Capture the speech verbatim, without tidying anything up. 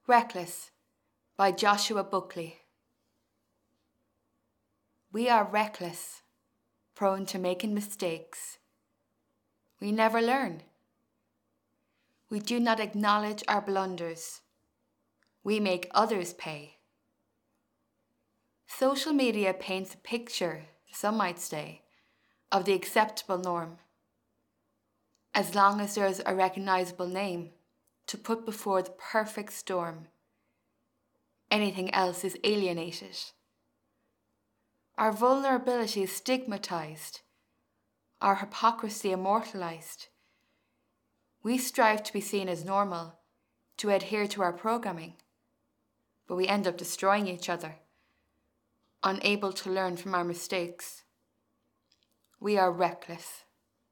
Reckless by Joshua Buckley. We are reckless, prone to making mistakes. We never learn. We do not acknowledge our blunders. We make others pay. Social media paints a picture, some might say, of the acceptable norm. As long as there is a recognizable name to put before the perfect storm, anything else is alienated. Our vulnerability is stigmatized, our hypocrisy immortalized. We strive to be seen as normal, to adhere to our programming, but we end up destroying each other, unable to learn from our mistakes. We are reckless.